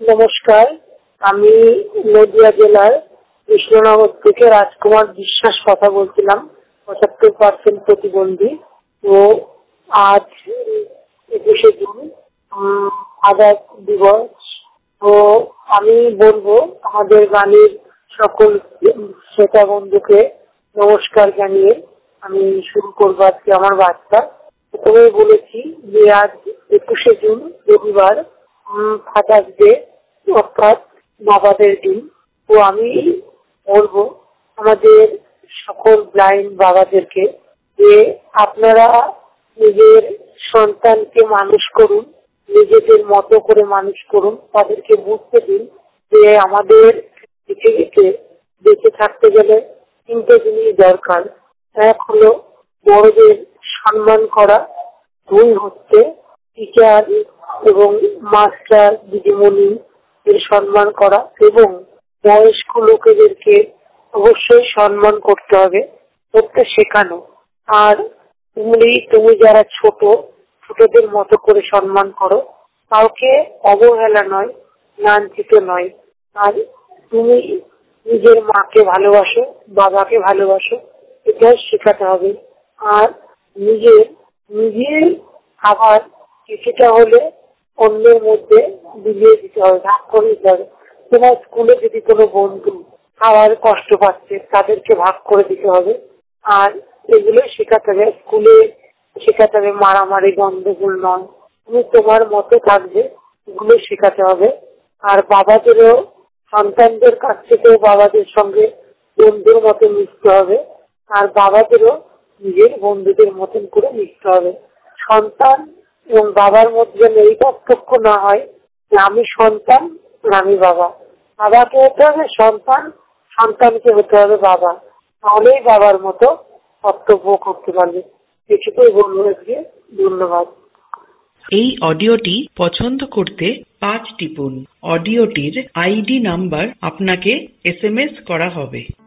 নমস্কার, আমি নদিয়া জেলার কৃষ্ণনগর থেকে রাজকুমার বিশ্বাস কথা বলছিলাম, 75% প্রতিবন্ধী। তো আজ 21শে জুন ফাদার্স দিবস। তো আমি বলবো আমাদের গ্রামের সকল শ্রোতা বন্ধুকে নমস্কার জানিয়ে আমি শুরু করবো আজকে আমার বার্তা। প্রথমে বলেছি যে আজ 21শে জুন রবিবার, ফাদার্স ডে, অর্থাৎ বাবাদের দিন। তো আমি বলবো আমাদের সকল ব্লাইন্ড বাবাদেরকে যে আপনারা নিজের সন্তানকে মানুষ করুন, নিজেদের মতো করে মানুষ করুন, তাদেরকে বুঝতে দিন যে আমাদের পৃথিবীতে বেঁচে থাকতে গেলে 3টে জিনিস দরকার। এক হলো বড়দের সম্মান করা, 2 হচ্ছে টিচার এবং মাস্টার দিদিমণি এর সম্মান করা, এবং বয়স্ক লোকেদেরকে অবশ্যই সম্মান করতে হবে, করতে শেখানো। আর তুমি যারা ছোটদের মতো করে সম্মান করো, কাউকে অবহেলা নয়, লাঞ্ছিত নয়। আর তুমি নিজের মাকে ভালোবাসো, বাবাকে ভালোবাসো, এটাও শেখাতে হবে। আর নিজের খাবার কিছুটা হলে অন্যের মধ্যে বিলিয়ে দিতে হবে, ভাগ করে দিতে হবে। তোমার স্কুলে যদি কোনো বন্ধু খাওয়ার কষ্ট পাচ্ছে, তাদেরকে ভাগ করে দিতে হবে। আর এগুলো শেখাতে হবে, স্কুলে শেখাতে হবে মারামারি গন্ডগোল নয়, তুমি তোমার মতো থাকবে, এগুলো শেখাতে হবে। আর বাবাদেরও সন্তানদের কাছ থেকেও বাবাদের সঙ্গে বন্ধুর মতো মিশতে হবে, আর বাবাদেরও নিজের বন্ধুদের মতন করে মিশতে হবে। সন্তান এবং বাবার মধ্যে যেন এই পার্থক্য না হয় যে আমি সন্তান আর আমি বাবা। বাবাকে হতে হবে সন্তান, সন্তানকে হতে হবে বাবা, তাহলেই বাবার মতো কর্তব্য করতে পারবে। কিছুতেই বলবো আজকে। ধন্যবাদ। এই অডিওটি পছন্দ করতে 5 টিপুন। অডিওটির আইডি নাম্বার আপনাকে SMS করা হবে।